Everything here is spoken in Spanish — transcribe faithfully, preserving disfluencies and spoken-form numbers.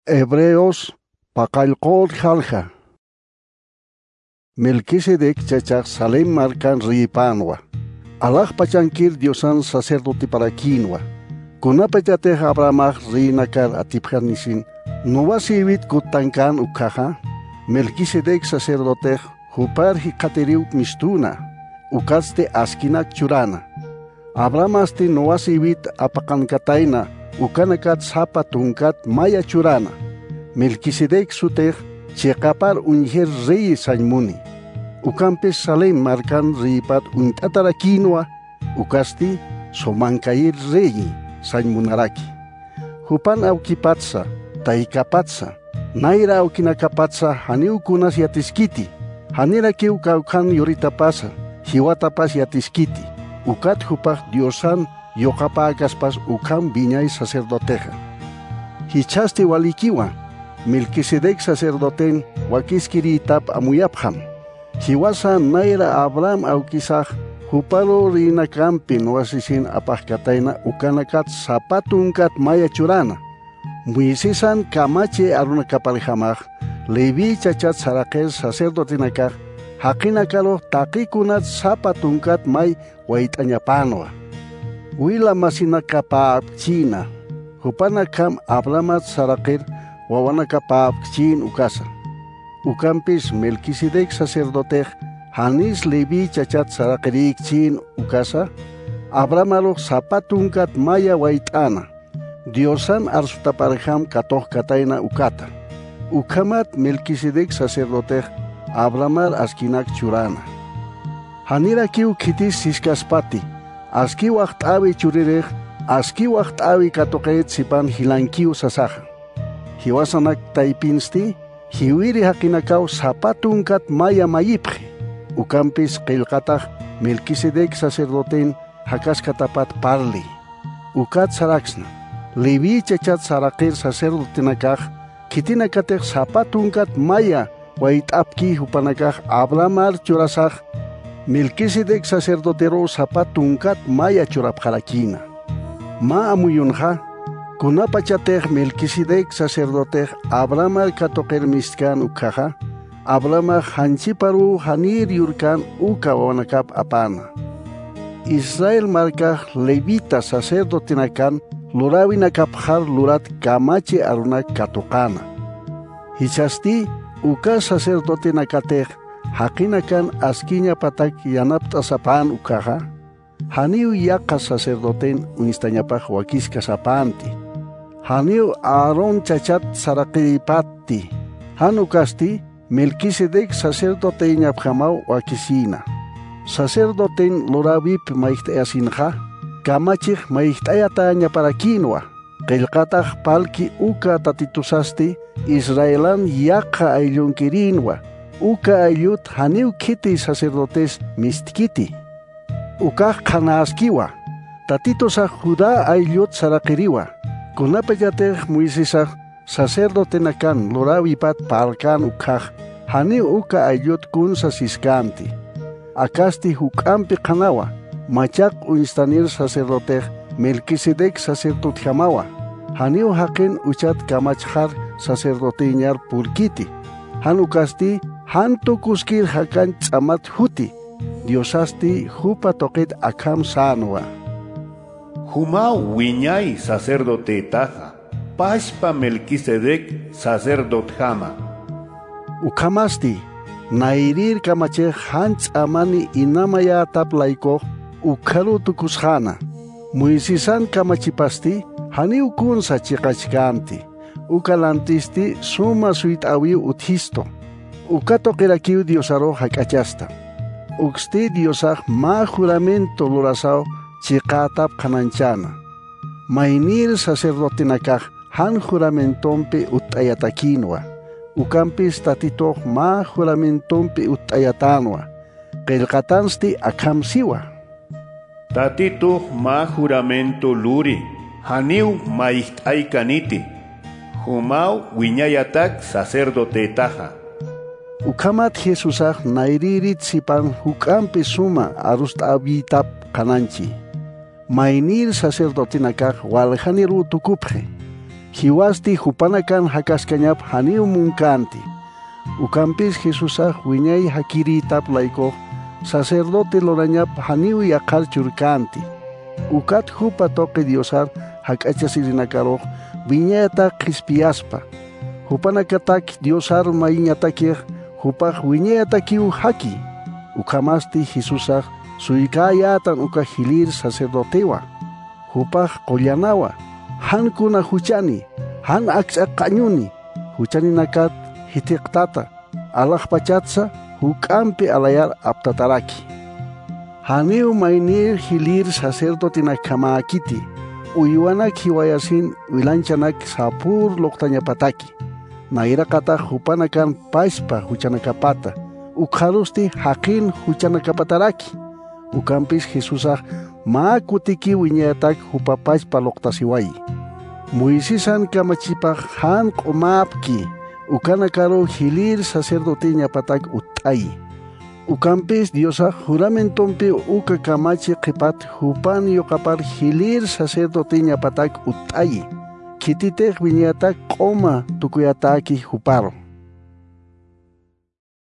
Hebreos paqallqol halja. Melquisedec chachaq Salem marcan ripanwa. Allah pachankir diosan sacerdote para quinua. Kunapachate Abrahamach rinakar atipjarnisin. Novasivit kutankan ukaja. Melquisedec sacerdote hupar hikateriuk mistuna. Ukaste askinak churana. Abrahamaste novasivit apakankataina. Ukanakat sapa tunkat maya churana. Melquisedec sutej chekapar unjer rey sañmuni. Ukampes Salem marcan ripat untatara quinoa. Ukasti somankair rey sañmunaraki. Hupan aukipatsa, taikapatsa. Naira aukinakapatsa haniukunas yatiskiti. Hanira kiu kaukan yoritapasa. Hiwatapas yatiskiti. Ukat hupak diosan yokapagaspas ukam viñay sacerdoteja. Hichaste walikiwa. Melquisedec sacerdoten wakiskiri tap amuyapjam. Hiwasa naira Abraham aukisaj hupalo rina campin wasisin apajkataina ukanakat zapatunkat maya churana. Muisisan kamache aruna kapaljamaj Levi chachat sarakes sacerdotinakaj hakinakalo takikunat zapatunkat may waitañapanwa. Wila masinakapap china. Hupanakam Abrahamat sarakir wawanakapap chin ukasa. Ukampis Melquisedec sacerdote hanis Levi chachat sarakirik chin ukasa. Abrahamalo zapatunkat maya waitana. Diosan arsutaparjam katoh kataina ukata. Ukamat Melquisedec sacerdote Abrahamar askinak churana. Hanira kiu kitis siskaspati. Aski wacht awi churirech, aski wacht awi katoket sipan hilankiu sasaja. Hiwasanak taipinsti, hiwiri hakinakaw zapatunkat maya mayipje. Ukampis qilqataq Melquisedec sacerdoten hakaskatapat parli. Ukat saraksna, Levi chachat sarakir sacerdotenakaj, kitinakatek zapatunkat maya waitapki hupanakaj Abrahamar churasaj, Melquisedec sacerdotero zapatunkat maya churapjarakina. Ma amuyunja, kunapachatej Melquisedec sacerdotej Abrahamar katoker miskan ukaja, Abrahamar hanchiparu hanir yurkan uka wawanakap apana. Israel markaj levita sacerdotenakan lurawinakapjar lurat kamache aruna katokana. Hichasti uka sacerdotenakatej hakinakan askiña patak yanapta sapan ukaja, haniu yaka sacerdoten unistañapaj wakiska sapanti. Haniu Aaron chachat sarakiripatti. Hanukasti Melquisedec sacerdote ñapjamau wakisina. Sacerdoten loravip maiktayasinja, kamachij maiktayata ñaparakinwa. Qilqataj palki uka tatitusasti Israelan yaka ayllunkirinwa. Uka ayut haniu kiti sacerdotes mistkiti. Uka kanaskiwa. Tatitosa Judá ayut sarakiriwa. Kunapayatej Moisesaj sacerdotenakan loravipat palkan ukaj. Haniu uka ayut kun sasiskanti. Akasti hukampi kanawa. Machak uinstanir sacerdotej Melquisedec sacerdote jamawa. Haniu haken uchat kamachjar sacerdoteñar purkiti. Hanukasti hantu kuskir hakan tsamat huti. Diosasti hupa toket akam sanwa. Humau wiñay sacerdote taja. Pashpa Melquisedec sacerdote jama. Ukamasti nairir kamache hans amani inamaya taplaiko ukaru tukushana. Muisisan kamachipasti hani ukun sachikachkanti. Ukalantisti suma suit awi uthisto. Ukato kirakiu diosaro hakachasta. Uxti diosaj ma juramento lorasao chikatap kananchana. Mainir sacerdotenakaj han juramentompe utayatakinwa. Ukampis tatito ma juramentompe utayatanwa. Qilqatansti akamsiwa. Tatito ma juramento luri. Haniu maiktaykaniti. Humau wiñayatak sacerdote taja. Ukamat Jesusaj nairirit sipan hukampi suma arust abitap kananchi. Mainir sacerdotinakaj waljaniru tukupje. hiwasti hupanakan hakascañap haniu muncanti. Ucampis Jesusa wiñay hakiri taplaiko sacerdote lorañap haniu yakar churcanti. Ukat hupa toque diosar hakachasirinakaro viñata crispiaspa. Hupanakatak diosar maiñatakir hupak viñatakiu haki. Ukamasti Jesusa suikayatan uka hilir sacerdotewa. Hupak kollanawa. Han kuna huchani, han aksa kañuni, huchani nakat hitiktata, alaj pachatsa, hukampi alayar aptataraki. Haniu mainir hilir sacerdote nakamakiti, uyuanak hiwayasin wilanchanak sapur loktanyapataki. Nairakata hupanakan paispa huchanakapata, ukharusti hakin huchanakapataraki. Ukampis Jesusah ma kutiki wiñatak hupapaispa loktasiwai. Moisisan kamachipak han qomapki, ukanakaro hilir sacerdote ñapatak utay. Ukampis Diosah juramentompi uka kamachi qipat hupan yoqapar hilir sacerdote ñapatak utay. Kititek wiñatak qoma tukuyataki huparo.